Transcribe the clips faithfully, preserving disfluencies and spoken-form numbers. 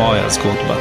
moja zgodba.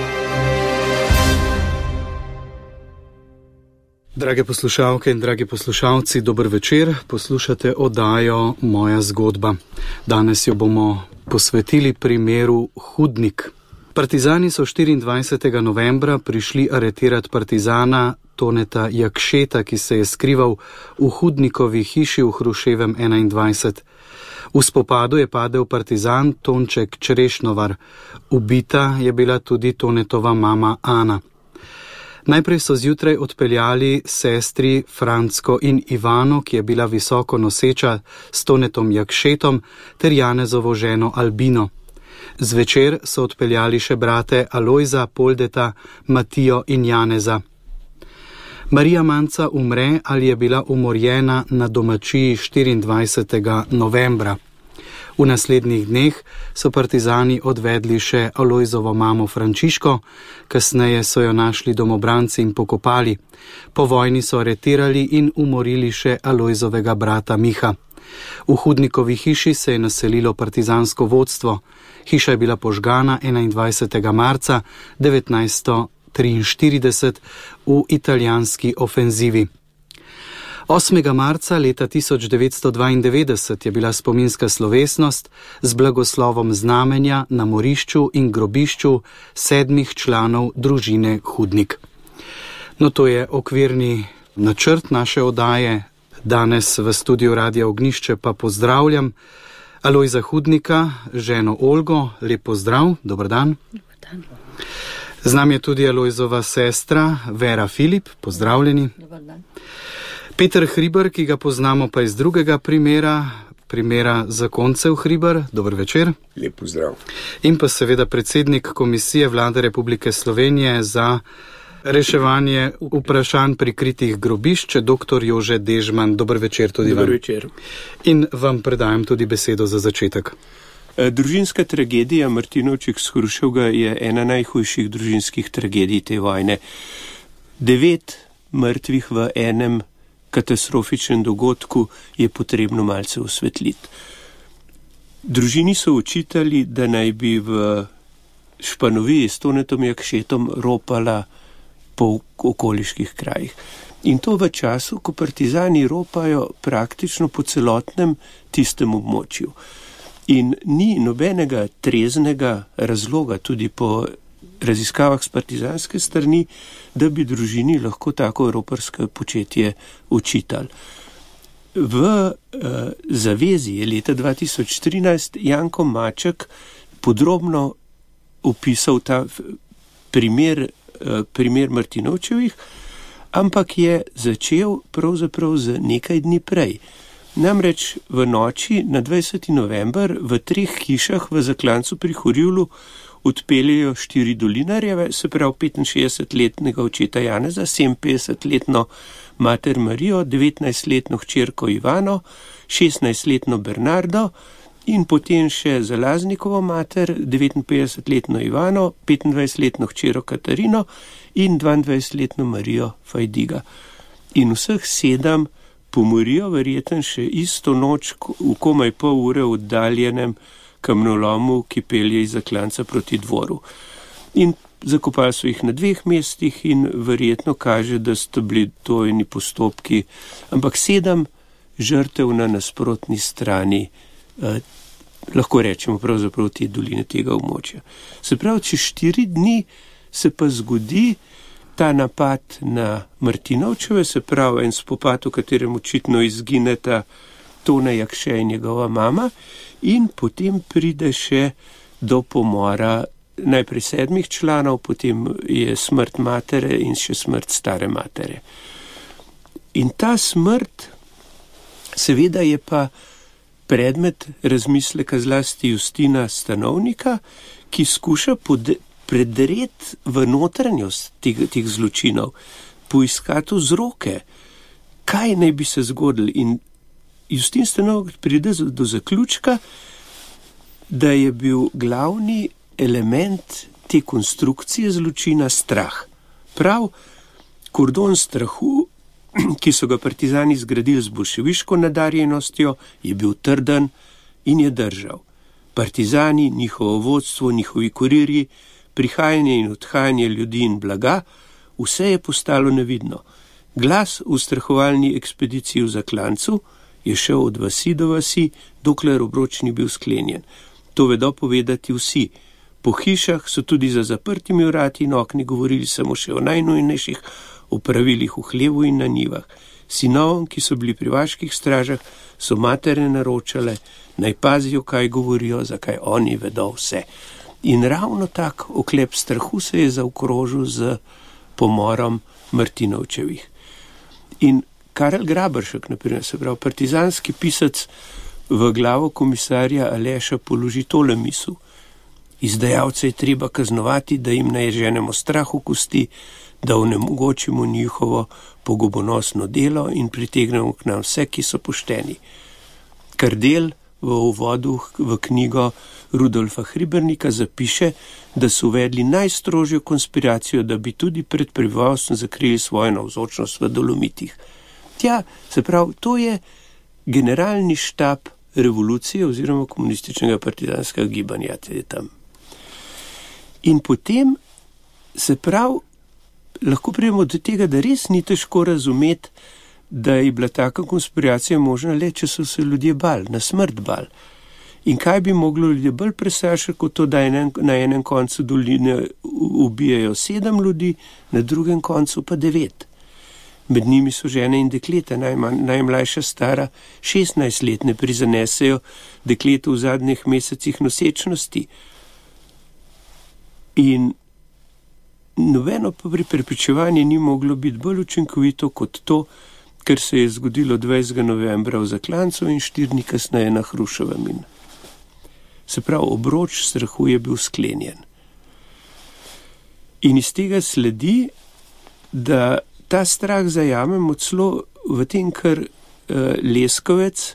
Drage poslušalke in dragi poslušalci, dober večer. Poslušate oddajo Moja zgodba. Danes jo bomo posvetili primeru Hudnik. Partizani so štiriindvajsetega novembra prišli aretirati partizana Toneta Jakšeta, ki se je skrival v Hudnikovi hiši v Hruševem enaindvajset. V spopadu je padel partizan Tonček Črešnovar. Ubita je bila tudi Tonetova mama Ana. Najprej so zjutraj odpeljali sestri Francko in Ivano, ki je bila visoko noseča s Tonetom Jakšetom, ter Janezovo ženo Albino. Zvečer so odpeljali še brate Alojza, Poldeta, Matijo in Janeza. Marija Manca umre ali je bila umorjena na domačiji štiriindvajsetega novembra. V naslednjih dneh so partizani odvedli še Alojzovo mamo Frančiško, kasneje so jo našli domobranci in pokopali. Po vojni so aretirali in umorili še Alojzovega brata Miha. V Hudnikovi hiši se je naselilo partizansko vodstvo. Hiša je bila požgana enaindvajsetega marca devetnajststo triinštirideset v italijanski ofenzivi. osmega marca leta tisoč devetsto dvaindevetdeset je bila spominska slovesnost z blagoslovom znamenja na morišču in grobišču sedmih članov družine Hudnik. No, to je okvirni načrt naše oddaje. Danes v studiu Radia Ognjišče pa pozdravljam Alojza Hudnika, ženo Olgo. Lep pozdrav, dober dan. Dobar dan. Z nami je tudi Alojzova sestra Vera Filip, pozdravljeni. Dobar dan. Peter Hribar, ki ga poznamo pa iz drugega primera, primera zakoncev Hribar, dober večer. Lep pozdrav. In pa seveda predsednik Komisije Vlade Republike Slovenije za reševanje vprašanj prikritih grobišč, doktor Jože Dežman, dober večer tudi vam. Dober večer. In vam predajam tudi besedo za začetek. Družinska tragedija Martinovček s Hruševga je ena najhujših družinskih tragedij te vojne. Devet mrtvih v enem katastrofičnem dogodku je potrebno malce osvetliti. Družini so očitali, da naj bi v Španoviji s Tonetom Jakšetom ropala po okoliških krajih. In to v času, ko partizani ropajo praktično po celotnem tistem območju. In ni nobenega treznega razloga, tudi po raziskavah z partizanske strani, da bi družini lahko tako roparsko početje očitali. V uh, zavezi je leta dva tisoč trinajst Janko Maček podrobno opisal ta primer, uh, primer Martinovčevih, ampak je začel pravzaprav z nekaj dni prej. Namreč v noči na dvajseti november v treh hišah v Zaklancu pri Horjulu odpeljejo štiri dolinarjeve, se pravi petinšestdesetletnega očeta Janeza, sedeminpetdesetletno mater Marijo, devetnajstletno hčerko Ivano, šestnajstletno Bernardo in potem še Zalaznikovo mater, devetinpetdesetletno Ivano, petindvajsetletno hčero Katarino in dvaindvajsetletno Marijo Fajdiga. In vseh sedem pomorijo verjetno še isto noč v komaj pol ure oddaljenem kamnolomu, ki pelje iz Zaklanca proti dvoru. In zakopali so jih na dveh mestih in verjetno kaže, da sta bili dvojni postopki, ampak sedem žrtev na nasprotni strani, eh, lahko rečemo pravzaprav te doline tega območja. Se pravi, čez štiri dni se pa zgodi ta napad na Martinovčeve, se pravi en spopad, v katerem očitno izgineta Tone Jakše in njegova mama, in potem pride še do pomora najprej sedmih članov, potem je smrt matere in še smrt stare matere. In ta smrt seveda je pa predmet razmisleka zlasti Justina Stanovnika, ki skuša pod, predreti v notranjost teh, teh zločinov, poiskati vzroke, kaj naj bi se zgodilo. In Justin Stanovnik pride do zaključka, da je bil glavni element te konstrukcije zločina strah. Prav kordon strahu, ki so ga partizani zgradili z boljševiško nadarjenostjo, je bil trden in je držal. Partizani, njihovo vodstvo, njihovi kurirji, prihajanje in odhajanje ljudi in blaga, vse je postalo nevidno. Glas v ustrahovalni ekspediciji v Zaklancu je šel od vasi do vasi, dokler obroč ni bil sklenjen. To vedo povedati vsi. Po hišah so tudi za zaprtimi vrati in okni govorili samo še o najnujnejših opravilih v hlevu in na njivah. Sinovom, ki so bili pri vaških stražah, so matere naročale, naj pazijo, kaj govorijo, zakaj oni vedo vse. In ravno tak oklep strahu se je zaokrožil z pomorom Martinovčevih. In Karel Graberšek, naprimer, se pravi, partizanski pisec, v glavo komisarja Aleša položi tole misel. Izdajalce je treba kaznovati, da jim ne ženemo strah v kosti, da onemogočimo njihovo pogobonosno delo in pritegnemo k nam vse, ki so pošteni. Kardel v uvodu v knjigo Rudolfa Hribernika zapiše, da so uvedli najstrožjo konspiracijo, da bi tudi pred prebivalstvom zakrili svojo navzočnost v Dolomitih. Tja, se pravi, to je generalni štab revolucije oziroma komunističnega partizanskega gibanja je tam. In potem, se pravi, lahko pridemo do tega, da res ni težko razumeti, da je bila taka konspiracija možna le, če so se ljudje bali, na smrt bali. In kaj bi moglo ljudje bolj prestrašiti, kot to, da enem, na enem koncu doline ubijajo sedem ljudi, na drugem koncu pa devet. Med njimi so žene in dekleta, najmanj, najmlajša stara šestnajst let, ne prizanesejo dekleta v zadnjih mesecih nosečnosti. In nobeno prepričevanje ni moglo biti bolj učinkovito kot to, kar se je zgodilo dvajsetega novembra v Zaklancu in štiri dni kasneje na Hruševem. In se pravi, obroč strahu je bil sklenjen. In iz tega sledi, da ta strah zajamemo celo v tem, kar uh, Leskovec,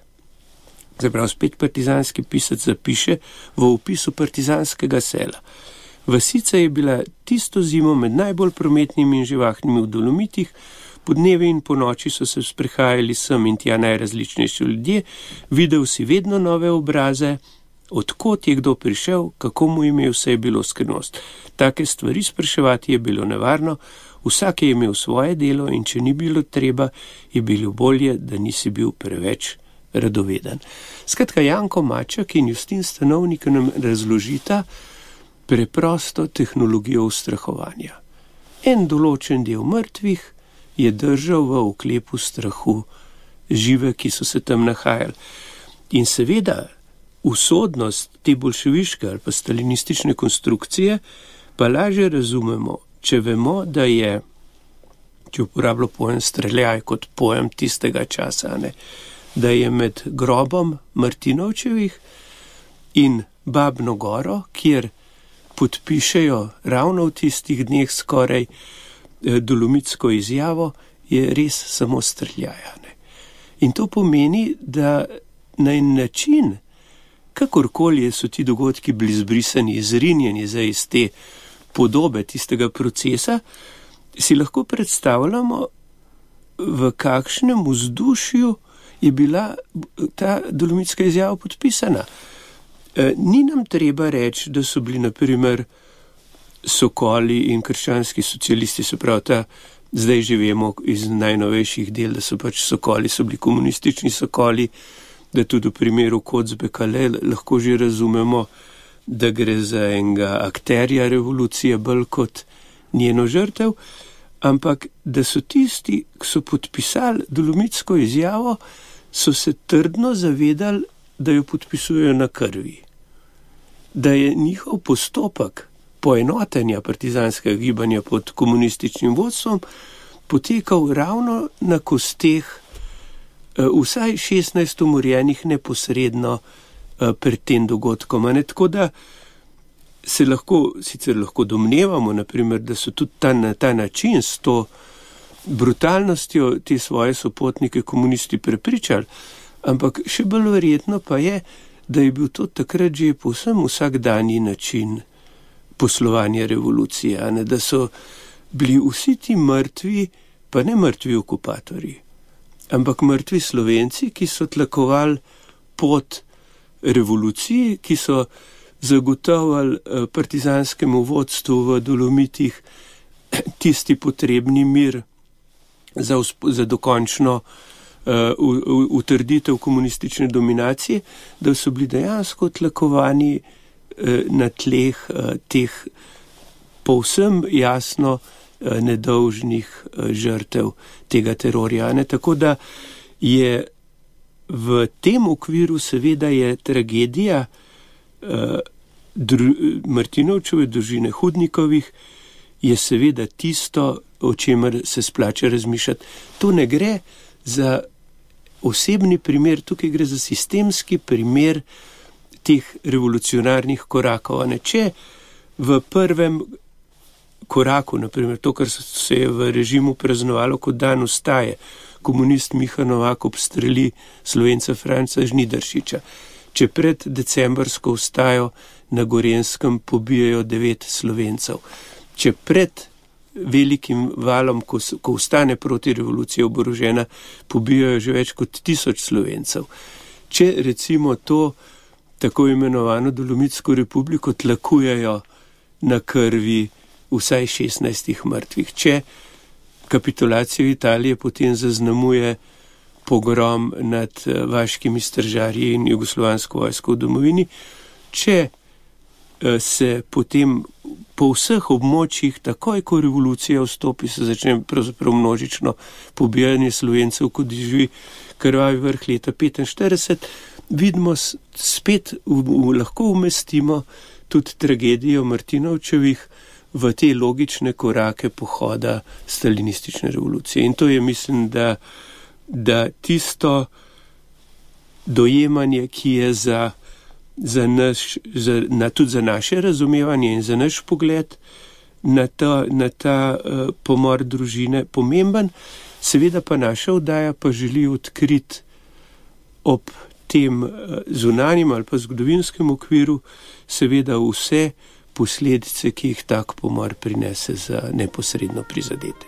se pravi spet partizanski pisec, zapiše v opisu partizanskega sela. Vasica je bila tisto zimo med najbolj prometnimi in živahnimi v Dolomitih, po dnevi in po noči so se sprehajali sem in tja najrazličnejši ljudje, videl si vedno nove obraze, odkot je kdo prišel, kako mu ime vse je bilo skrivnost. Take stvari spraševati je bilo nevarno, vsak je imel svoje delo in če ni bilo treba, je bilo bolje, da nisi bil preveč radoveden. Skratka, Janko Maček in Justin Stanovnik nam razložita preprosto tehnologijo ustrahovanja. En določen del mrtvih je držal v oklepu strahu žive, ki so se tam nahajali. In seveda, usodnost te bolševiške ali pa stalinistične konstrukcije pa lažje razumemo, če vemo, da je, če uporablja pojem streljaj kot pojem tistega časa, ne, da je med grobom Martinovčevih in Babno goro, kjer podpišejo ravno v tistih dneh skoraj dolomitsko izjavo, je res samo streljaja. Ne. In to pomeni, da na en način, kakorkoli so ti dogodki bili zbrisani, izrinjeni za iz te podobe tistega procesa, si lahko predstavljamo, v kakšnem vzdušju je bila ta dolomitska izjava podpisana. E, ni nam treba reči, da so bili na primer Sokoli in krščanski socialisti, se pravi ta, zdaj že vemo iz najnovejših del, da so pač Sokoli, so bili komunistični Sokoli, da tudi v primeru Kocbekale lahko že razumemo, da gre za enega akterja revolucije bolj kot njeno žrtev, ampak da so tisti, ki so podpisali dolomitsko izjavo, so se trdno zavedali, da jo podpisujejo na krvi. Da je njihov postopek poenotenja partizanskega gibanja pod komunističnim vodstvom potekal ravno na kosteh vsaj šestnajst umorjenih neposredno pred tem dogodkom. Ne? Tako da se lahko, sicer lahko domnevamo, naprimer, da so tudi ta, na ta način s to brutalnostjo te svoje sopotnike komunisti prepričali, ampak še bolj verjetno pa je, da je bil to takrat že povsem vsakdanji način poslovanja revolucije, ne? Da so bili vsi ti mrtvi, pa ne mrtvi okupatorji, ampak mrtvi Slovenci, ki so tlakovali pot revoluciji, ki so zagotovili partizanskemu vodstvu v Dolomitih tisti potrebni mir za, za dokončno uh, utrditev komunistične dominacije, da so bili dejansko tlakovani uh, na tleh uh, teh povsem jasno uh, nedolžnih uh, žrtev tega terorja. Ne? Tako da je v tem okviru seveda je tragedija uh, dru, Martinovčeve družine, Hudnikovih, je seveda tisto, o čemer se splača razmišljati. Tu ne gre za osebni primer, tukaj gre za sistemski primer teh revolucionarnih korakov. Ne? Če v prvem koraku, naprimer to, kar se je v režimu praznovalo kot dan vstaje, komunist Miha Novak obstreli Slovenca Franca Žnidaršiča, če pred decembrsko vstajo na Gorenjskem pobijajo devet Slovencev, če pred velikim valom, ko, ko vstane proti revoluciji oborožena, pobijajo že več kot tisoč Slovencev. Če recimo to tako imenovano Dolomitsko republiko tlakujejo na krvi vsaj šestnajstih mrtvih, če kapitulacijo Italije potem zaznamuje pogrom nad vaškimi stržarji in jugoslovansko vojsko v domovini, če se potem po vseh območjih, takoj ko revolucija vstopi, se začne pravzaprav množično pobijanje Slovencev, kot živi krvavi vrh leta petinštirideset, vidimo spet, v, v, lahko umestimo tudi tragedijo Martinovčevih v te logične korake pohoda stalinistične revolucije. In to je, mislim, da, da tisto dojemanje, ki je za Za naš, za, na, tudi za naše razumevanje in za naš pogled na ta, na ta uh, pomor družine pomemben, seveda pa naša oddaja pa želi odkriti ob tem uh, zunanjem ali pa zgodovinskem okviru seveda vse posledice, ki jih tak pomor prinese za neposredno prizadete.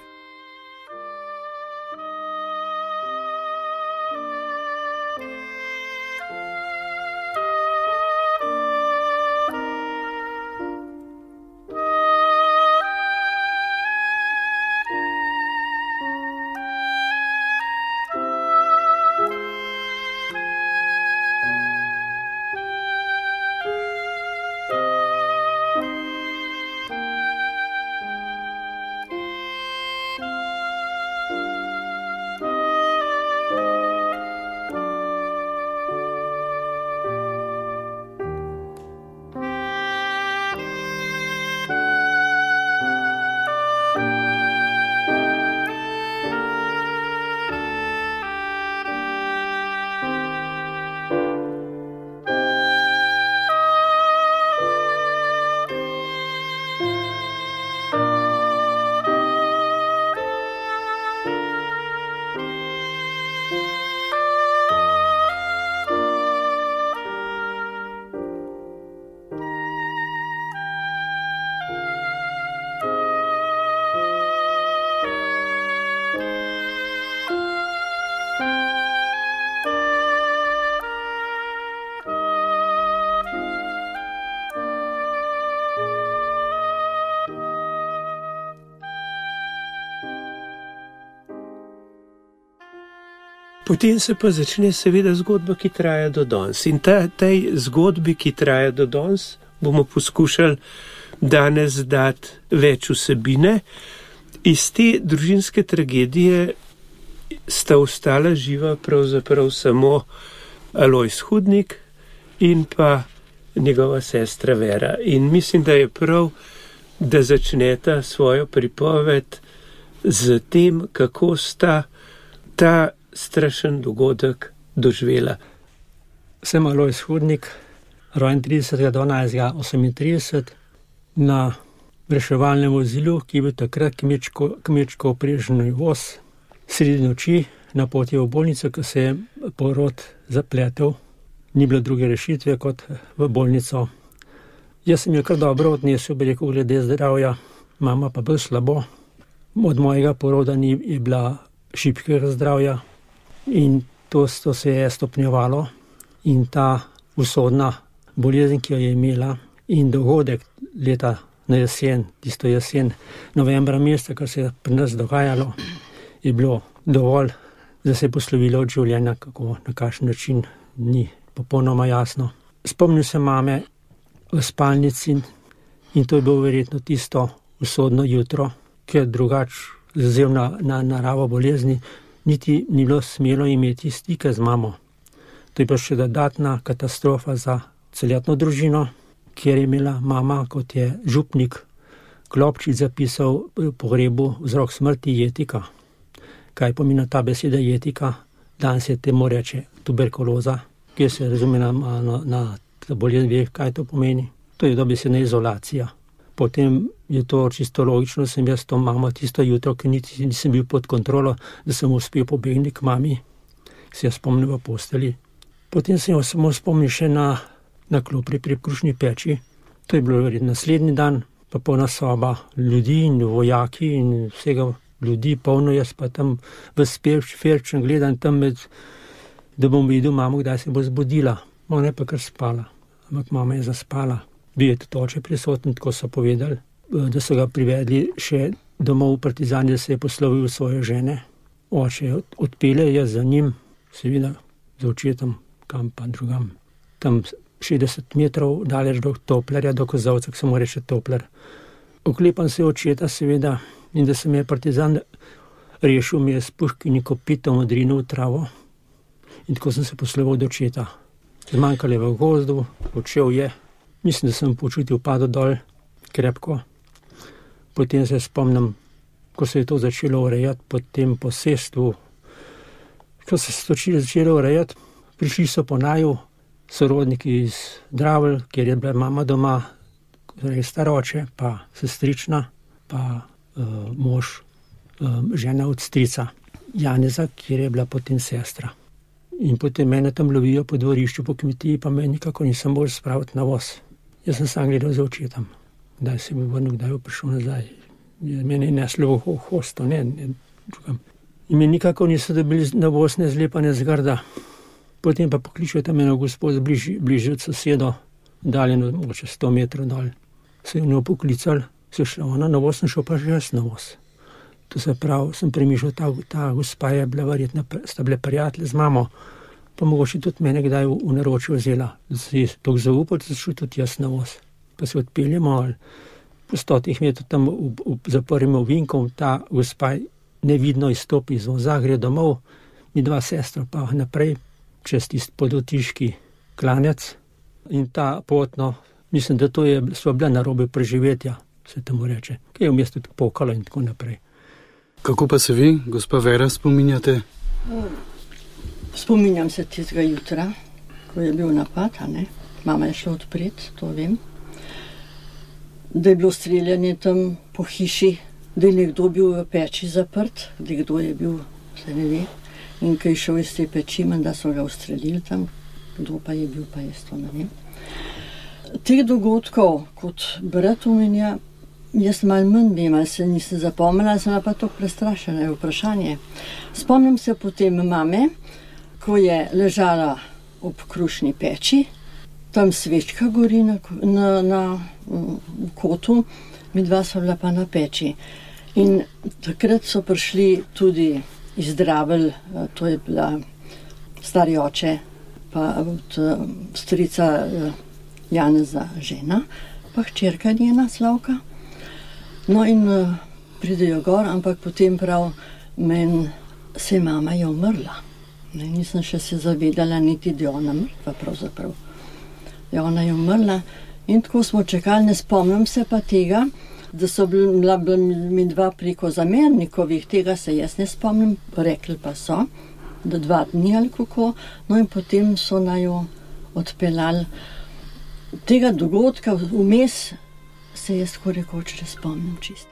Potem se pa začne seveda zgodba, ki traja do danes. In ta, tej zgodbi, ki traja do danes, bomo poskušali danes dati več vsebine. Iz te družinske tragedije sta ostala živa pravzaprav samo Alojz Hudnik in pa njegova sestra Vera. In mislim, da je prav, da začneta svojo pripoved z tem, kako sta ta strašen dogodek doživela. Sem Alojz Hudnik, rojen tridesetega dvanajstega osemintrideset, na reševalnem vozilu, ki je bil takrat kmečko, kmečko oprežen voz, sredi noči na poti v bolnico, ko se je porod zapletel. Ni bilo druge rešitve kot v bolnico. Jaz sem jo kar dobro odnesel, bi rekel, glede zdravja, mama pa bolj slabo. Od mojega poroda ni je bila šibkega zdravja in to, to se je stopnjevalo in ta usodna bolezen, ki jo je imela, in dogodek leta na jesen, tisto jesen, novembra meseca, kar se je pri nas dogajalo, je bilo dovolj, da se je poslovilo od življenja, kako, na kakšen način, ni popolnoma jasno. Spomnil se mame v spalnici in to je bilo verjetno tisto usodno jutro, ker drugač zazev na, na naravo bolezni, niti ni bilo smelo imeti stike z mamo. To je pa še dodatna katastrofa za celotno družino, kjer je imela mama, kot je župnik Klopčič zapisal v pogrebu, vzrok smrti jetika. Kaj pomeni ta beseda jetika? Danes se temu reče tuberkuloza, ki se razume na, na, na bolezen, ve, kaj to pomeni. To je dobesedna izolacija. Potem je to čisto logično, sem jaz to mamo tisto jutro, ki niti nisem bil pod kontrolo, da sem uspel pobegniti k mami, se jaz spomnim v posteli. Potem sem jo samo spomnil še na, na klopri pri krušni peči. To je bilo verjetno naslednji dan, pa polna soba ljudi in vojaki in vsega ljudi, polno jaz pa tam v ferčem gledam tam med, da bom videl mamo, kdaj se bo zbudila. Ona je pa kar spala, ampak mama je zaspala. Bil je tudi oče prisoten, tako so povedali, da so ga privedli še domov v Partizani, da se je poslovil svoje žene. Oče je odpelje, jaz za njim, seveda za očetom, kam pa drugam. Tam šestdeset metrov daleč do Toplerja, do Kozovca, ki se mu reče Topler. Oklepam se očeta, seveda, in da se mi je Partizan rešil, mi je s puškini kopitom odrinil v travo in tako sem se posloval do očeta. Zmanjkalo je v gozdu, odšel je. Mislim, da sem počutil pado dol krepko. Potem se spomnim, ko se je to začelo urejati po tem posestvu. Ko se je začelo urejati, prišli so po naju sorodniki iz Dravelj, kjer je bila mama doma, torej staroče, pa sestrična, pa uh, mož, uh, žena od strica Janeza, kjer je bila potem sestra. In potem mene tam lovijo po dvorišču, po kmetiji, pa me nikako nisem bolj spraviti na voz. Jaz sem sam gledal za očetom, kdaj se bo vrnil, kdaj bo prišel nazaj. Mene je neslo v hosto, ne, ne drugam. In me nikako niso dobili na voz, ne zlepane zgrda. Potem pa pokličujo tam eno gospod bližje, bližje od sosedo, daljeno mogoče sto metrov dol. Se je njo poklical, se je šla ona na voz, sem šel pa že jaz na voz. To se pravi, sem premišljal, ta, ta gospa je bila verjetno, sta bile prijatelje z mamo, pa mogoče tudi mene kdaj v, v naročju vzela. Se je tako zaupal, da se šel tudi jaz na voz. Pa se odpeljemo, po stotih metrov tam v, v, za prvim ovinkom, ta gospa nevidno izstopi iz voza, gre domov, mi dva sestra pa naprej, čez tisti podotiški klanec. In ta potno, mislim, da to je, sva bila narobe preživetja, se temu reče, ki je v mestu tudi pokalo in tako naprej. Kako pa se vi, gospa Vera, spominjate? Spominjam se tistega jutra, ko je bil napad, a ne? Mama je šla odpret, to vem. Da je bilo streljanje tam po hiši, da je nekdo bil v peči zaprt, da kdo je bil, se ne ve. In ko je šel iz te peči, da so ga ustrelili tam, kdo pa je bil, pa jaz to ne vem. Teh dogodkov, kot brat omenja, jaz malo manj vem, ali se nisem zapomnila, sem pa to prestrašena, je vprašanje. Spomnim se potem mame, ko je ležala ob krušni peči, tam svečka gori na, na, na kotu, mi dva sva bila pa na peči. In takrat so prišli tudi iz Dravelj, to je bila stari oče, pa od strica Janeza žena, pa hčerka njena Slavka. No in uh, pridejo gor, ampak potem prav meni se mama je umrla. Ne, nisem še se zavedala niti, da je ona mrtva pravzaprav. Ja, ona je umrla in tako smo čakali, ne spomnim se pa tega, da so bila, bila mi dva preko zamernikovih, tega se jaz ne spomnim, rekli pa so, da dva dni ali kako, no in potem so naju odpeljali. Tega dogodka vmes se jaz tako rekoč ne spomnim čisto.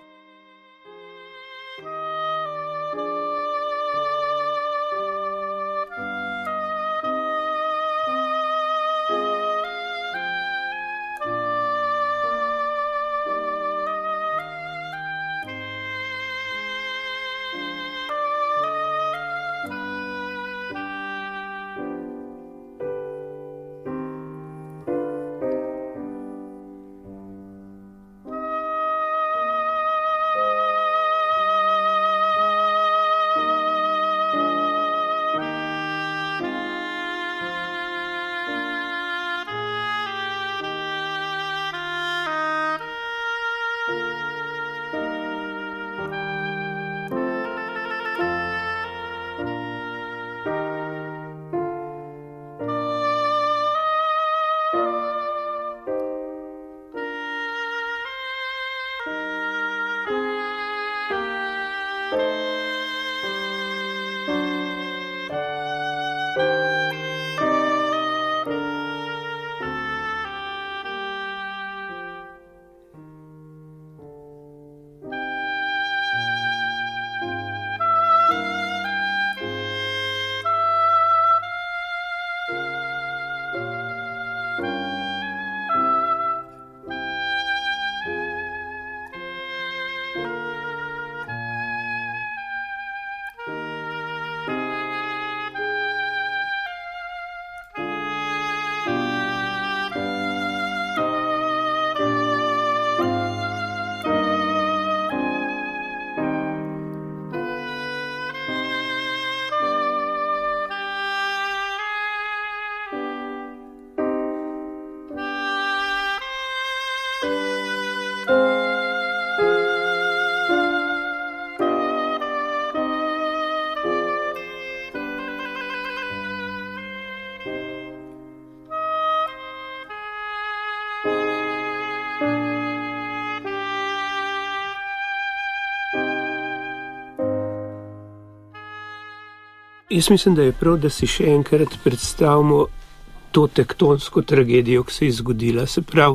Jaz mislim, da je prav, da si še enkrat predstavimo to tektonsko tragedijo, ki se je zgodila. Se pravi,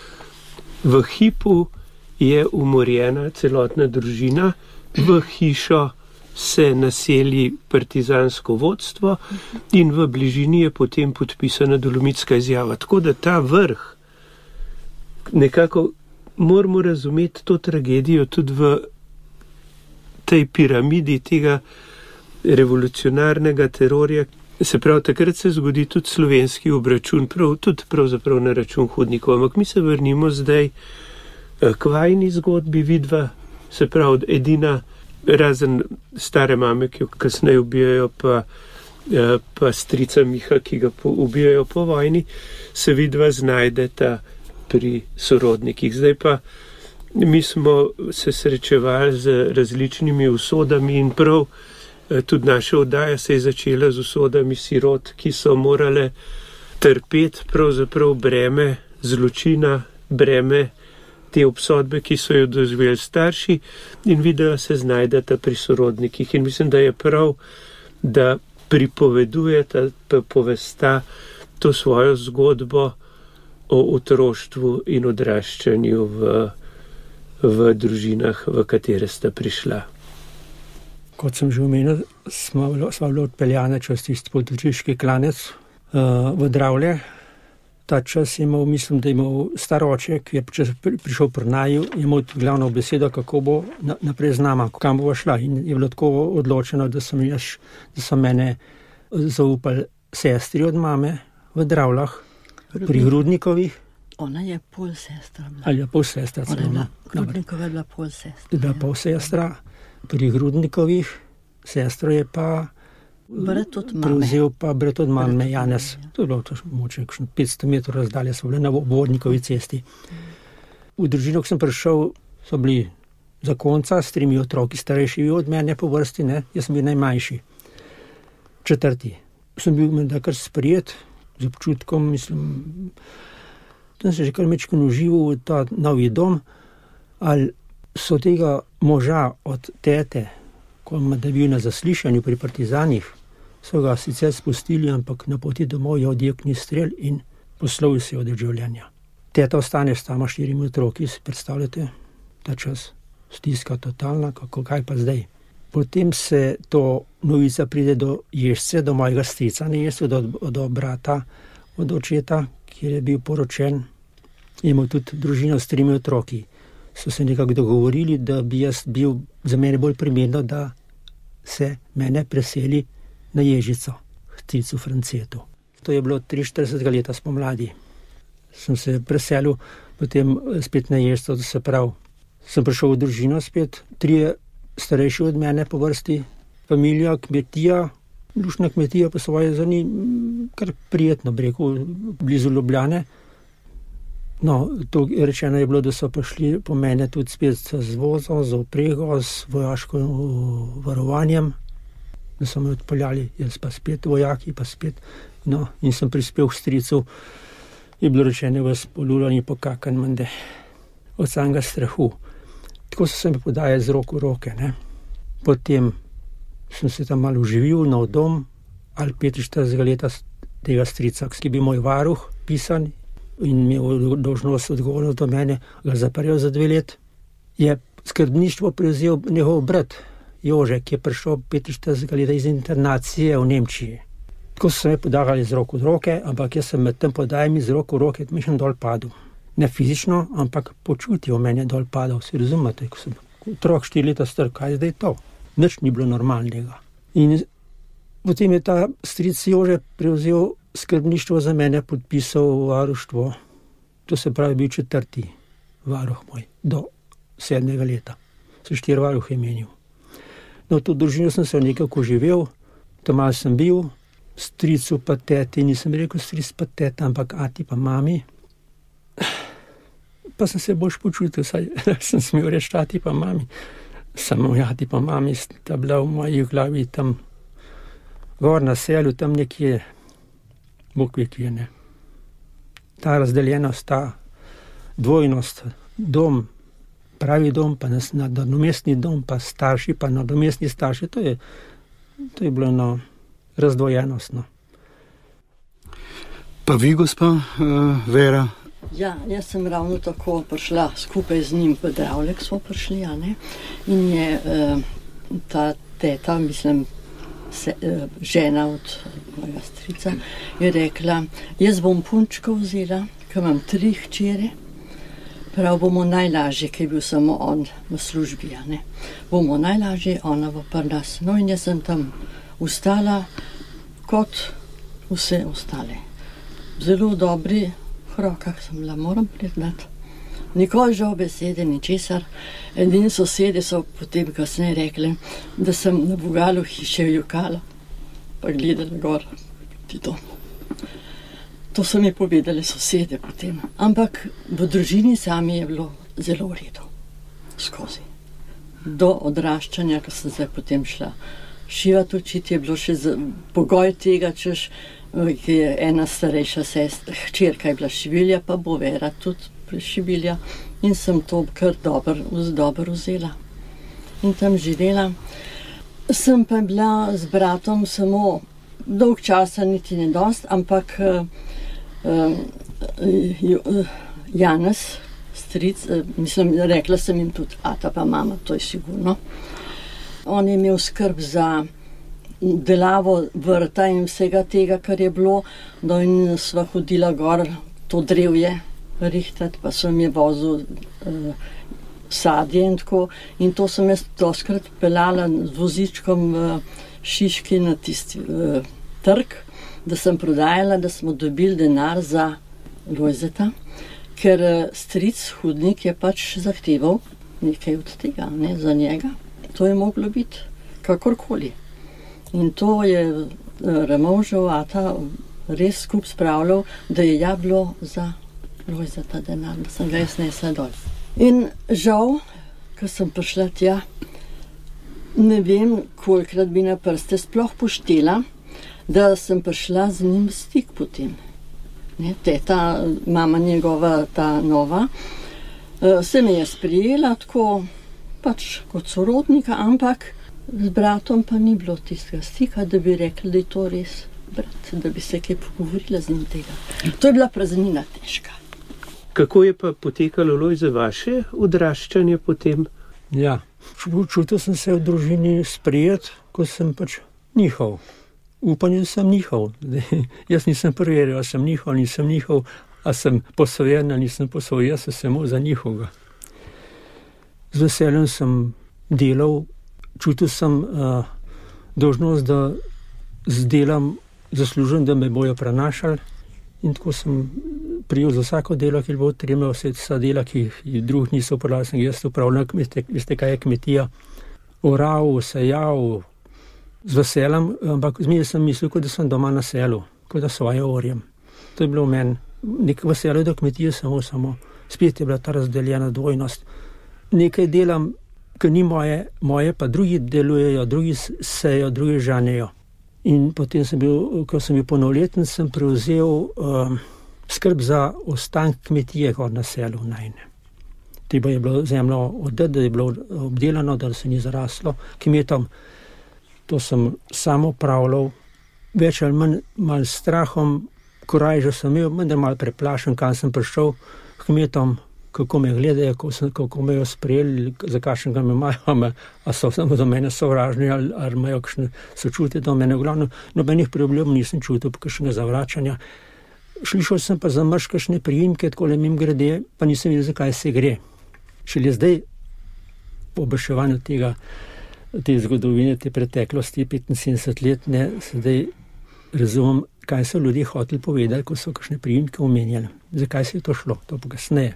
v hipu je umorjena celotna družina, v hišo se naseli partizansko vodstvo in v bližini je potem podpisana dolomitska izjava. Tako da ta vrh, nekako moramo razumeti to tragedijo tudi v tej piramidi tega revolucionarnega terorja. Se pravi, takrat se zgodi tudi slovenski obračun, prav, tudi pravzaprav na račun Hudnikov. Ampak mi se vrnimo zdaj k vajni zgodbi vidva, se pravi, edina razen stare mame, ki jo kasneje ubijajo, pa, pa strica Miha, ki ga po, ubijajo po vojni, se vidva znajdeta pri sorodnikih. Zdaj pa mi smo se srečevali z različnimi usodami in prav tudi naša oddaja se je začela z usodami sirot, ki so morale trpeti pravzaprav breme zločina, breme te obsodbe, ki so jo doživeli starši, in videa se znajdeta pri sorodnikih. In mislim, da je prav, da pripovedujeta, pa povesta to svojo zgodbo o otroštvu in odraščanju v, v družinah, v katere sta prišla. Kot sem že omenil, smo, smo bili odpeljane čez tisti potočiški klanec uh, v Dravlje. Ta čas je imel, mislim, da je imel star oče, ki je prišel pri naju, je imel glavno besedo, kako bo naprej z nama, kam bo šla. In je bilo tako odločeno, da so, jaz, da so mene zaupali sestri od mame v Dravljah, pri Hrudnikovih. Ona je pol sestra. Ali je pol sestra. Hrudnikova je bila pol sestra. Je bila pol sestra. Pri Hrudnikovih sestro je pa brat od mame. Prevzel pa brat od mame, Janez. To je bilo to moče, petsto metrov razdalje so bile na Vodnikovi cesti. V družino, ko sem prišel, so bili zakonca s tremi otroki, starejši od mene po vrsti, ne? Jaz sem bil najmanjši. Četrti. Sem bil menda kar sprijet, z občutkom, mislim, da sem se že kar mečko užival v ta novi dom, ali so tega moža od tete, ko je bil na zaslišanju pri partizanih, so ga sicer spustili, ampak na poti domov je odjeknil strel in poslovil se od življenja. Teta ostane s tama štirimi otroki, si predstavljate, ta čas stiska totalna, kako kaj pa zdaj. Potem se to novica pride do Ježce, do mojega strica, ne Ježce, do, do brata, od očeta, kjer je bil poročen, je imel tudi družino s trimi otroki. So se nekako dogovorili, da bi jaz bil za mene bolj primerno, da se mene preseli na Ježico, k stricu Francetu. To je bilo triinštiridesetega leta spomladi. Sem se preselil potem spet na Ježico, da se prav. Sem prišel v družino spet, trije starejši od mene po vrsti, familija, kmetija, lušna kmetija po svoje za njih, kar prijetno, bi rekel, blizu Ljubljane. No, to rečeno je bilo, da so prišli po mene tudi spet z vozom, z oprego, z vojaškim varovanjem, da so me odpeljali, jaz pa spet vojaki, pa spet, no, in sem prispel k stricu, je bilo rečeno v spolulani pokakan mende, od samega strahu. Tako so se mi podajali z roko v roke, ne. Potem sem se tam malo uživil, nov dom, ali petinštiridesetega leta tega strica, ki je bil moj varuh, pisan, in imel dolžnost odgovornost do mene, ga zaprl za dve let, je skrbništvo prevzel njegov brat Jože, ki je prišel petinštiridesetega leta iz internacije v Nemčiji. Tako so se me podajali z roko v roke, ampak jaz sem med tem podajanjem z roko v roke mišljen dol padel. Ne fizično, ampak počutil mene dol padal, si razumete, ko sem otrok štiri leta star, kaj je zdaj to? Nič ni bilo normalnega. In potem je ta stric Jože prevzel skrbništvo za mene, podpisal varuštvo. To se pravi, bil četrti varuh moj, do sedmega leta. Se štiri varuh je menil. No, to družino sem se nekako živel, tam malo sem bil, stricu pa teti, nisem rekel stric pa teta, ampak ati pa mami. Pa sem se boljš počutil, saj sem smel reči ati pa mami. Samo ati pa mami sta bila v moji glavi tam gor na selju, tam nekje, Bog ve kje, ne. Ta razdeljenost, ta dvojnost, dom, pravi dom, pa nadomestni dom, pa starši, pa nadomestni starši, to je, to je bilo no, razdvojenost. No. Pa vi, gospa uh, Vera? Ja, jaz sem ravno tako prišla skupaj z njim v Dravlek, smo prišli, a ne? In je uh, ta teta, mislim, se, uh, žena od mojega strica, je rekla, jaz bom punčko vzela, ker imam tri hčere, prav bomo najlažje, ker je bil samo on v službi, a ne? Bomo najlažje, ona v prnas. No in jaz sem tam ustala kot vse ostale. Zelo dobri rokah sem bila, moram priznati. Nikoli žal besede, ničesar. Edini sosede so potem kasneje rekli, da sem na vogalu hiše jokala, pa gledala gor ti dom. To so mi povedali sosede potem. Ampak v družini sami je bilo zelo v redu. Skozi. Do odraščanja, ko sem zdaj potem šla šivati učiti, je bilo še z, pogoj tega, češ, ki je ena starejša sestra, hčerka je bila šivilja, pa bo Vera tudi šivilja, in sem to kar dobro dober vzela. In tam živela. Sem pa bila z bratom samo dolg časa, niti ne dost, ampak uh, uh, Janez, stric, uh, mislim, rekla sem jim tudi ata pa mama, to je sigurno. On je imel skrb za delavo vrta in vsega tega, kar je bilo, no in sva hodila gor to drevje rihtati, pa sem je vozil uh, sadje in tako, in to sem jaz doskrat pelala z vozičkom v Šiški na tisti uh, trg, da sem prodajala, da smo dobili denar za Lojzeta, ker uh, stric, hudnik, je pač zahteval nekaj od tega, ne, za njega. To je moglo biti kakorkoli. In to je uh, Ramovžev ata res skup spravljal, da je ja bilo za Lojzeta denar, da sem ga jaz nesla dol. In žal, ko sem prišla tja, ne vem, kolikrat bi na prste sploh poštela, da sem prišla z njim v stik potem. Ne, teta, mama njegova, ta nova, uh, se me je sprijela tako, pač kot sorodnika, ampak z bratom pa ni bilo tistega stika, da bi rekli, da je to res brat, da bi se kaj pogovorila z njim tega. To je bila praznina težka. Kako je pa potekalo, Lojze, vaše odraščanje potem? Ja, čutil sem se v družini sprejet, ko sem pač njihov. Upanje, da sem njihov. Jaz nisem preveril, a sem njihov, nisem njihov, a sem posvojen, a nisem posvojen, jaz sem samo za njihovega. Z veseljem sem delal, čutil sem uh, dolžnost, da zdelam, zaslužen, da me bojo prenašali, in tako sem prijel za vsako delo, ki je bilo treba, vse ta dela, ki jih drug niso upravljali, sem jaz upravljal, veste, veste, kaj je kmetija, oral, sejal, z veseljem, ampak zmeraj sem mislil, kot da sem doma na selu, kot da svoje orjem. To je bilo v meni, nek veselje do kmetije samo, samo, spet je bila ta razdeljena dvojnost. Nekaj delam, ki ni moje, moje pa drugi delujejo, drugi sejo, drugi žanejo. In potem sem bil, ko sem bil polnoleten, sem prevzel um, skrb za ostank kmetije gor na selu najne. Treba je bilo zemljo oddati, da je bilo obdelano, da se ni zaraslo kmetom. To sem samo pravljal, več ali manj mal strahom, korajžo sem imel, vendar mal preplašen, kam sem prišel k kmetom, kako me gledajo, kako, sem, kako me jo sprejeli, za kakšnega me imajo, a so samo do mene sovražni, ali, ali imajo kakšne sočutje do mene. Glavno, nobenih problemov nisem čutil, kakšnega zavračanja. Slišal sem pa za mrš kakšne priimke, tako le mim grede, pa nisem videl, zakaj se gre. Šele zdaj, po obeševanju tega, te zgodovine, te preteklosti, petinsedemdeset let, ne, zdaj razumem, kaj so ljudje hoteli povedati, ko so kakšne priimke omenjali. Zakaj se je to šlo, to pa kasneje.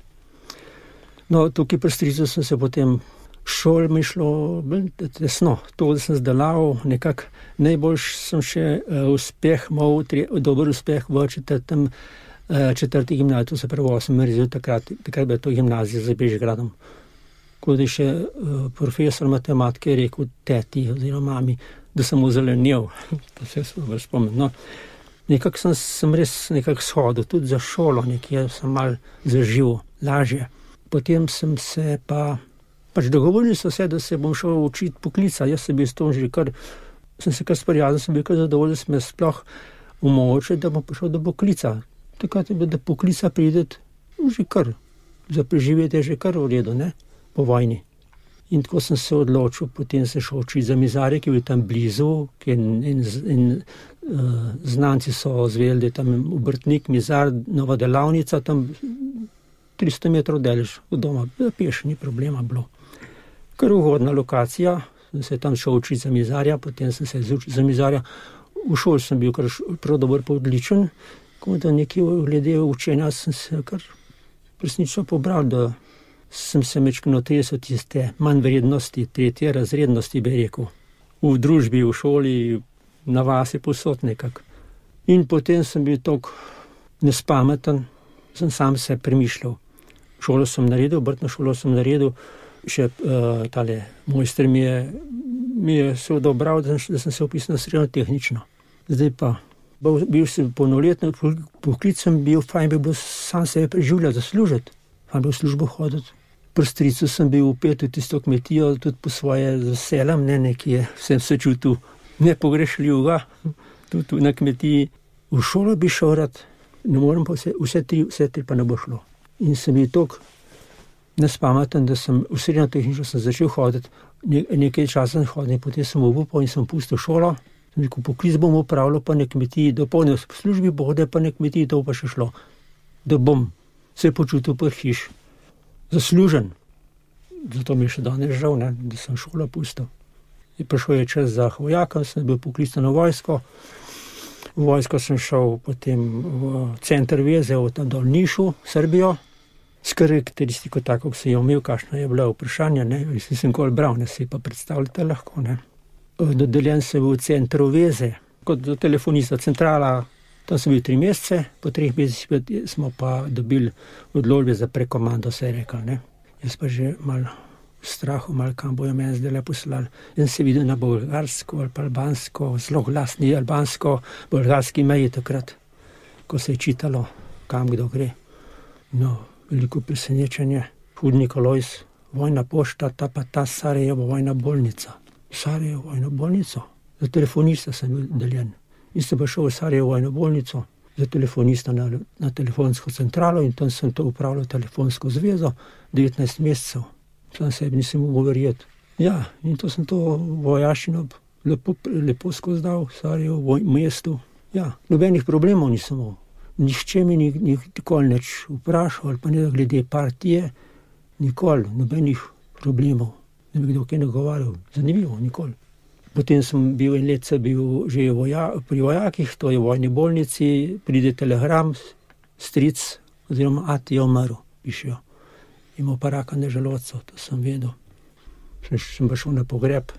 No, tukaj pri stricu sem se potem šol, mi šlo tesno. To, da sem zdelaval, nekako najboljš sem še uh, uspeh, mal, tri, dober uspeh v četrtem, uh, četrti gimnaziji, to se pravi osem rezil, takrat, takrat je to gimnazija za Bežigradom. Ko je še uh, profesor matematike rekel teti oziroma mami, da sem ozelenil. To se sem dobro spomnil. No, nekako sem, sem res nekako shodil, tudi za šolo, nekje sem mal zaživel, lažje. Potem sem se pa, pač dogovorili so se, da se bom šel učiti poklica. Jaz sem bil s tom že kar sem se kar sprijazil, sem bil kar zadovoljen, da sem jaz sploh omogočil, da bom prišel do poklica. Takrat je bilo, da poklica prideti že kar, za preživetje je že kar v redu, ne, po vojni. In tako sem se odločil, potem sem šel učiti za mizarje, ki je bil tam blizu, in, in, in uh, znanci so zvedeli, da je tam obrtnik, mizar, nova delavnica, tam tristo metrov daleč od doma, peš, ni problema bilo. Kar ugodna lokacija, sem se tam šel učiti za mizarja, potem sem se izučil za mizarja. V šoli sem bil kar prav dober, pa odličen, ko da nekaj glede učenja sem se kar resnično pobral, da sem se mečkano tresel tiste manj vrednosti, tretje razrednosti, bi rekel. V družbi, v šoli, na vasi posod nekako. In potem sem bil toliko nespameten, sem sam se premišljal. Šolo sem naredil, obrtno šolo sem naredil, še uh, tale mojster mi je, mi je se odobral, da sem, da sem se upisal na srednjo tehnično. Zdaj pa, bil, bil sem polnoletno, poklic sem bil, fajn bi bil sam sebe preživljati, zaslužiti. Fajn bi v službo hoditi. Pri stricu sem bil upet v tisto kmetijo, tudi po svoje z veseljem, ne nekje, sem se čutil nepogrešljivega, tudi na kmetiji. V šolo bi šel rad, ne morem pa vse, vse tri, vse tri pa ne bo šlo. In sem bil toliko nespameten, da sem v srednjo tehnično sem začel hoditi, ne, nekaj časa sem hodil, potem sem obupal in sem pustil šolo. Sem rekel, poklic bom upravljal pa na kmetiji, dopolnil v službi bode pa na kmetiji, to pa še šlo. Da bom se počutil pa hiš. Zaslužen. Zato mi je še danes žal, ne, da sem šolo pustil. In prišel je čas za vojaka, sem bil poklican v vojsko. V vojsko sem šel potem v center veze, v tam dol Nišu, Srbijo. S karakteristiko tako, ko sem jo imel, kakšno je bilo vprašanje, ne, jaz sem kol bral, ne, si pa predstavljate lahko, ne. Dodeljen sem bil v centru veze, kot telefonista centrala. Tam sem bil tri mesece, po treh mesecih smo pa dobili odločbe za prekomando, se je rekel, ne. Jaz pa že malo v strahu, malo kam bojo meni zdaj le poslali. Jaz sem videl na bolgarsko ali pa albansko, zelo glasni albansko, bolgarski meji takrat, ko se je čitalo, kam kdo gre. No, veliko presenečenje. Hudnik Alojz, vojna pošta, ta pa ta Sarajevo, vojna bolnica. Sarajevo, vojna bolnico. Za telefonista sem bil deljen. In sem pa šel v Sarajevo vojno bolnico za telefonista na, na telefonsko centralo in tam sem to upravljal telefonsko zvezo devetnajst mesecev. Sam sebi nisem mogel verjeti. Ja, in to sem to vojaščino lepo, lepo skozi dal v Sarajevo, v mestu. Ja, nobenih problemov nisem imel. Nihče mi ni, ni nikoli nič vprašal ali pa ne glede partije. Nikoli, nobenih problemov. Ne bi kdo kaj nagovarjal. Zanimivo, nikoli. Potem sem bil en let bil že voja, pri vojakih, to je v vojni bolnici, pride telegram, stric oziroma ati je umrl, pišejo. Imel pa raka na želodcu, to sem vedel. Sem, sem pa šel na pogreb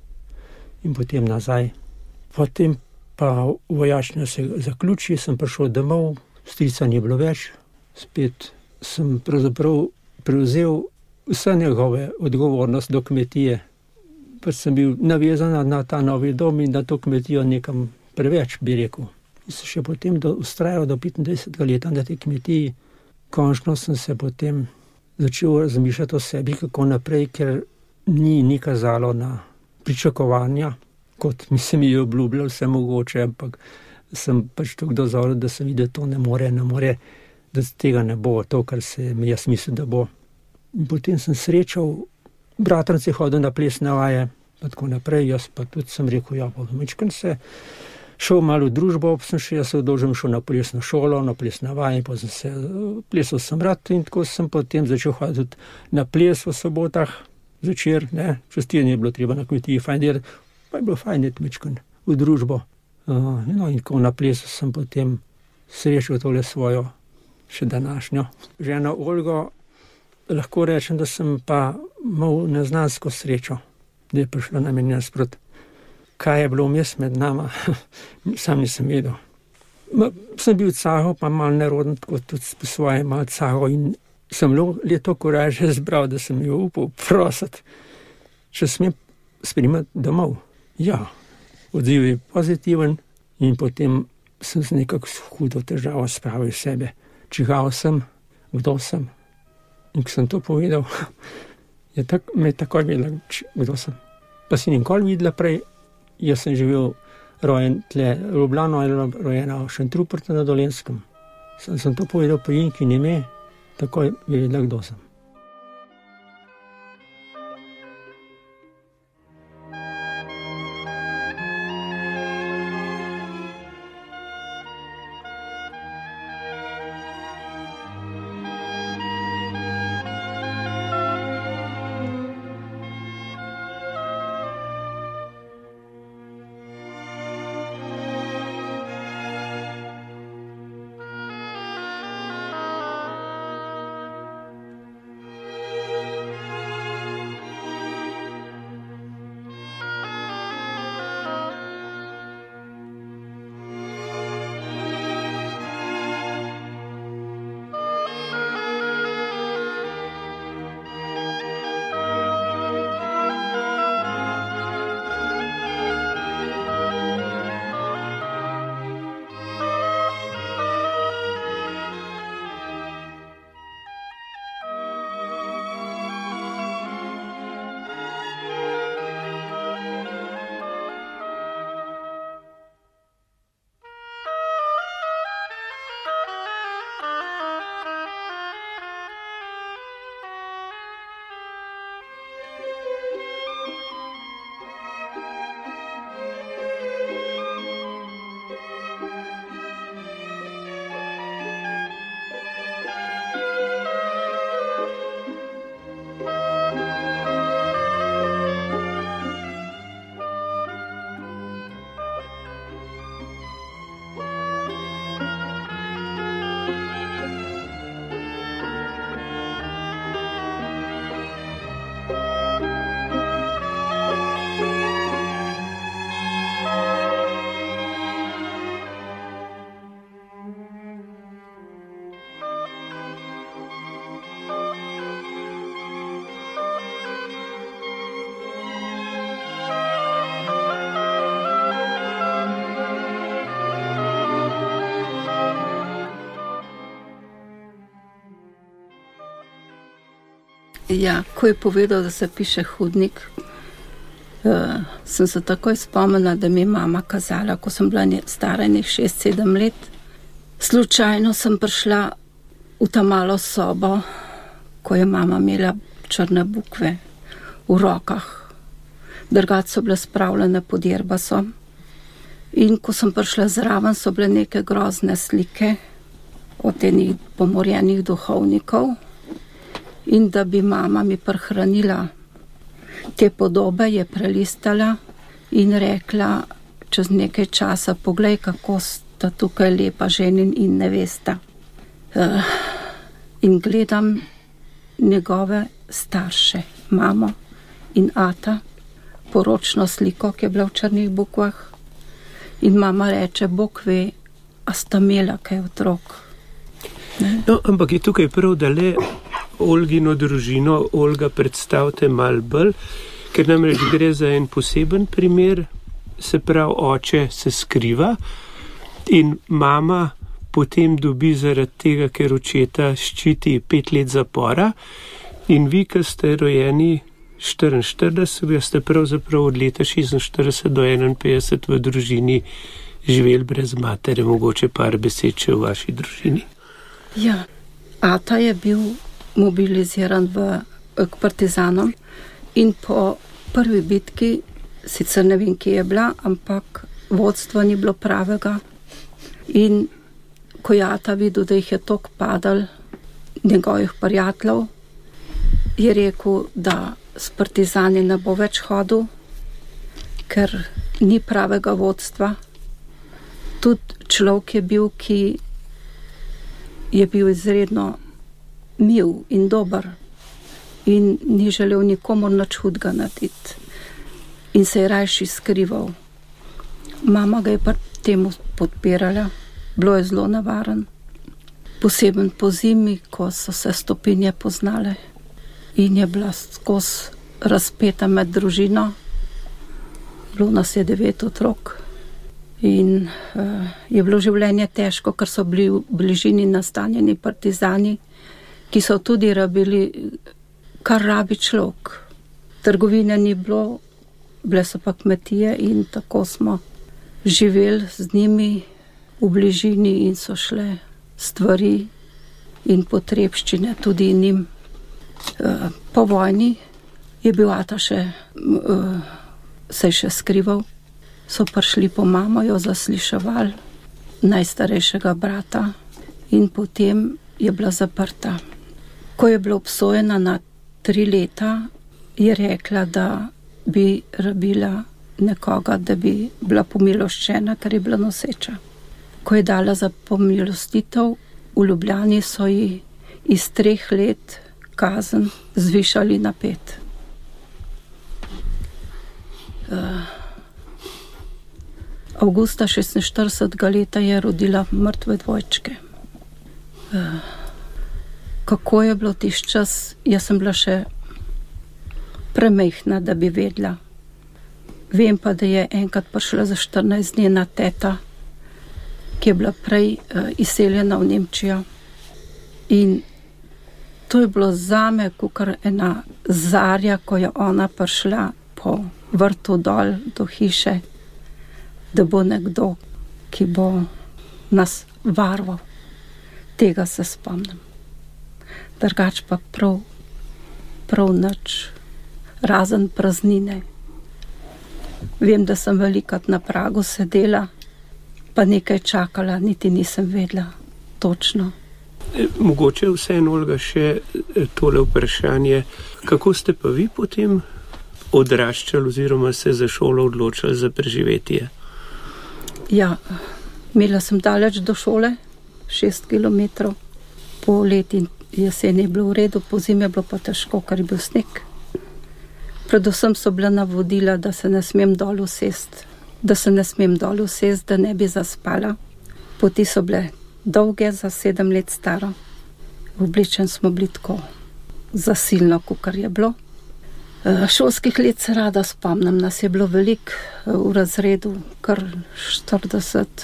in potem nazaj. Potem pa vojačnja se zaključi, sem prišel domov, strica ni bilo več, spet sem pravzaprav prevzel vse njegove odgovornost do kmetije. Pa sem bil navezan na ta novi dom in na to kmetijo nekam preveč, bi rekel. In sem še potem do, ustrajal do petindvajsetega leta na tej kmetiji. Končno sem se potem začel razmišljati o sebi, kako naprej, ker ni ni kazalo na pričakovanja, kot mi se mi je obljubljal vse mogoče, ampak sem pač tako dozoril, da sem videl, da to ne more, ne more, da tega ne bo, to, kar se mi jaz mislil, da bo. In potem sem srečal, bratranci hodil na plesne vaje, pa tako naprej, jaz pa tudi sem rekel, ja, pa vmečkam se, šel malo v družbo, sem še jaz se odložil, šel na plesno šolo, na plesne vaje, pa sem se, plesal sem rad in tako sem potem začel hoditi na ples v sobotah, zvečer, ne, častiranje je bilo treba na kmetiji, fajn delati, pa je bilo fajn iti vmečkam v družbo. Uh, no, in ko na plesu sem potem srečal tole svojo, še današnjo ženo Olgo. Lahko rečem, da sem pa imel neznansko srečo, da je prišla na meni nasprot. Kaj je bilo vmes med nama, sam nisem vedel. Ma, sem bil caho, pa malo neroden, tako tudi po svoje malo caho in sem leto koraže zbral, da sem jo upal prositi, če smem spremati domov. Ja, odziv je pozitiven in potem sem z nekako hudo težavo spravil sebe. Čigal sem, kdo sem. In ko sem to povedal, je tak, me je takoj vedela, kdo sem. Pa si nikoli videla prej, jaz sem živel rojen tle v Ljubljano, ali rojena v Šentrupertu na Dolenjskem. Sem, sem to povedal po Inkin ime, takoj je vedela, kdo sem. Ja, ko je povedal, da se piše Hudnik, uh, sem se takoj spomnila, da mi je mama kazala, ko sem bila stara nekaj šest sedem let. Slučajno sem prišla v ta malo sobo, ko je mama imela črne bukve v rokah. Drugače so bile spravljene pod jerbasom. In ko sem prišla zraven, so bile neke grozne slike od enih pomorjenih duhovnikov. In da bi mama mi prihranila te podobe, je prelistala in rekla čez nekaj časa, poglej, kako sta tukaj lepa ženin in nevesta. Uh, in gledam njegove starše, mamo in ata, poročno sliko, ki je bila v črnih bukvah. In mama reče, Bog ve, a sta imela kaj otrok. No, ampak je tukaj prav, da le Olgino družino, Olga, predstavite malo bolj, ker namreč gre za en poseben primer, se pravi, oče se skriva in mama potem dobi zaradi tega, ker očeta ščiti pet let zapora in vi, ki ste rojeni štiriinštirideset, ste pravzaprav od leta šestinštirideset do enainpetdeset v družini živeli brez matere, mogoče par besed še v vaši družini. Ja, ata je bil mobiliziran v, k partizanom in po prvi bitki, sicer ne vem, kje je bila, ampak vodstva ni bilo pravega. In ko je ata videl, da jih je tok padal njegovih prijateljev, je rekel, da s partizani ne bo več hodil, ker ni pravega vodstva. Tudi človek je bil, ki je bil izredno mil in dober in ni želel nikomor nič hudega narediti in se je rajši skrival. Mama ga je pri temu podpirala, bilo je zelo nevaren, poseben po zimi, ko so se stopinje poznale in je bila skozi razpeta med družino. Bilo nas je devet otrok in uh, je bilo življenje težko, ker so bili v bližini nastanjeni partizani, ki so tudi rabili, kar rabi človek. Trgovine ni bilo, bile so pa kmetije in tako smo živeli z njimi v bližini in so šle stvari in potrebščine tudi njim. Po vojni je bil ata še, se je še skrival, so prišli po mamo, jo zasliševali, najstarejšega brata in potem je bila zaprta. Ko je bila obsojena na tri leta, je rekla, da bi rabila nekoga, da bi bila pomiloščena, ker je bila noseča. Ko je dala za pomilostitev, v Ljubljani so ji iz treh let kazen zvišali na pet. Uh, Avgusta šestinštiridesetega leta je rodila mrtve dvojčke. Uh, kako je bilo tisti čas, jaz sem bila še premejhna, da bi vedela. Vem pa, da je enkrat prišla za štirinajst dni na teta, ki je bila prej uh, izseljena v Nemčijo. In to je bilo zame kakor ena zarja, ko je ona prišla po vrtu dol do hiše, da bo nekdo, ki bo nas varoval. Tega se spomnim. Drugač pa prav, prav nič, razen praznine. Vem, da sem velikrat na pragu sedela, pa nekaj čakala, niti nisem vedela točno. Mogoče vseeno, Olga, še tole vprašanje. Kako ste pa vi potem odraščali oziroma se za šolo odločili za preživetje? Ja, imela sem daleč do šole, šest kilometrov. Po leti jeseni je bilo v redu, po zimi je bilo pa težko, ker je bil sneg. Predvsem so bila navodila, da se ne smem dol usest, da se ne smem dol usest, da ne bi zaspala. Poti so bile dolge, za sedem let staro. Oblečen smo bili tako zasilno, kakor je bilo. Šolskih let se rada spomnim, nas je bilo veliko v razredu, kar štirideset,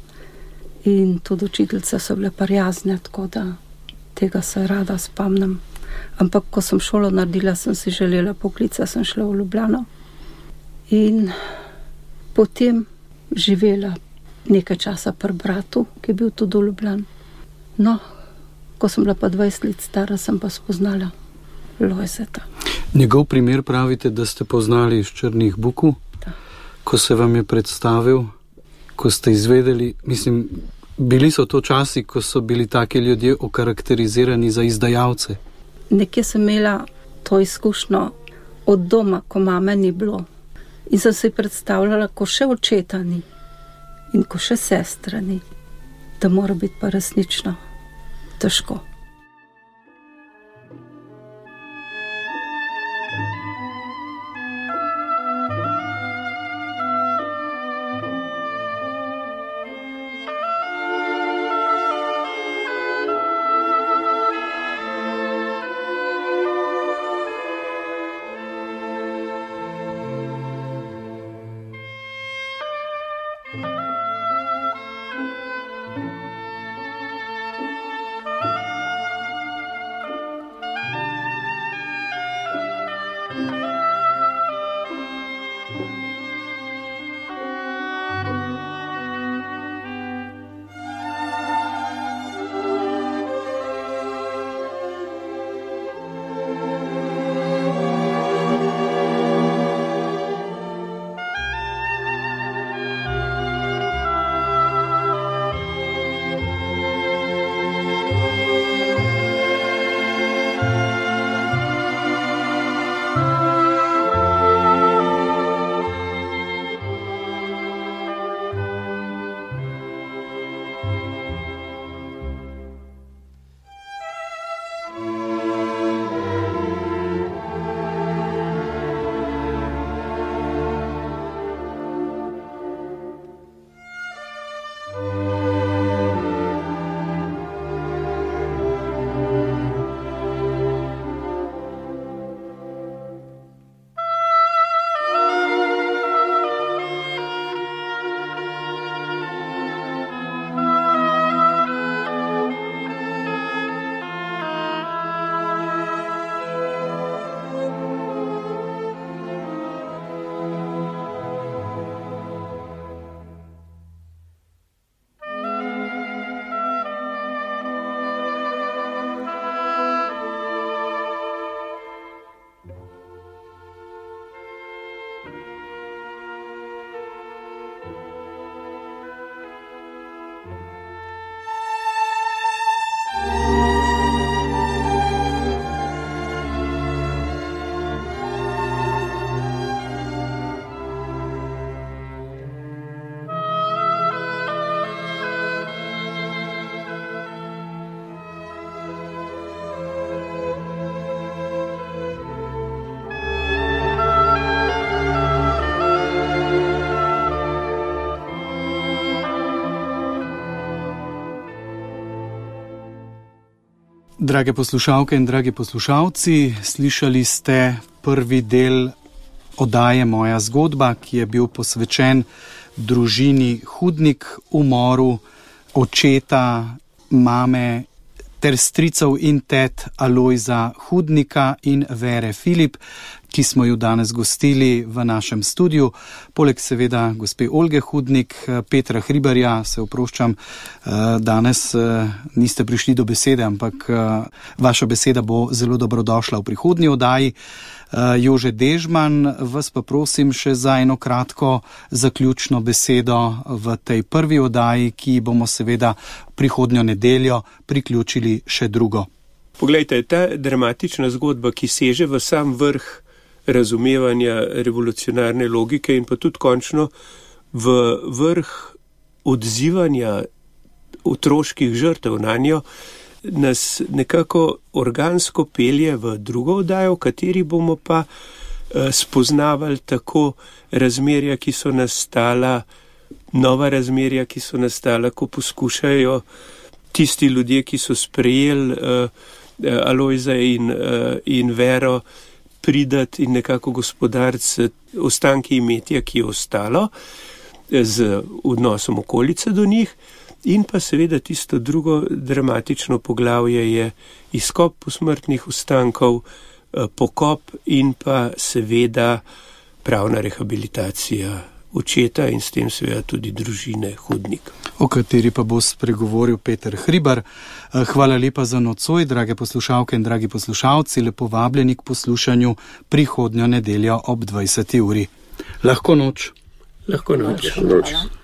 in tudi učiteljice so bile prijazne, tako da tega se rada spomnim. Ampak ko sem šolo naredila, sem si želela poklica, sem šla v Ljubljano in potem živela nekaj časa pri bratu, ki je bil tudi v Ljubljani. No, ko sem bila pa dvajset let stara, sem pa spoznala Lojzeta. Njegov primer pravite, da ste poznali iz Črnih bukov, ko se vam je predstavil, ko ste izvedeli, mislim, bili so to časi, ko so bili taki ljudje okarakterizirani za izdajalce. Nekje sem imela to izkušnjo od doma, ko mame ni bilo. In sem si predstavljala, ko še očeta ni in ko še sestra ni, da mora biti pa resnično težko. Drage poslušalke in dragi poslušalci, slišali ste prvi del oddaje Moja zgodba, ki je bil posvečen družini Hudnik, umoru očeta, mame ter stricev in tet Alojza Hudnika in Vere Filip, ki smo ju danes gostili v našem studiu. Poleg seveda gospe Olge Hudnik, Petra Hribarja, se oproščam, danes niste prišli do besede, ampak vaša beseda bo zelo dobrodošla v prihodnji oddaji. Jože Dežman, vas pa prosim še za eno kratko zaključno besedo v tej prvi oddaji, ki bomo seveda prihodnjo nedeljo priključili še drugo. Poglejte, ta dramatična zgodba, ki seže v sam vrh razumevanja revolucionarne logike in pa tudi končno v vrh odzivanja otroških žrtev na njo, nas nekako organsko pelje v drugo oddajo, v kateri bomo pa spoznavali tako razmerja, ki so nastala, nova razmerja, ki so nastala, ko poskušajo tisti ljudje, ki so sprejeli Alojza in, in Vero, pridati in nekako gospodariti ostanki imetja, ki je ostalo, z odnosom okolice do njih. In pa seveda tisto drugo dramatično poglavje je izkop posmrtnih ostankov, pokop in pa seveda pravna rehabilitacija očeta in s tem seveda tudi družine Hudnik. O kateri pa bo spregovoril Peter Hribar. Hvala lepa za nocoj, drage poslušalke in dragi poslušalci, lepo vabljeni k poslušanju prihodnjo nedeljo ob dvajseti uri. Lahko noč. Lahko noč. Hvala.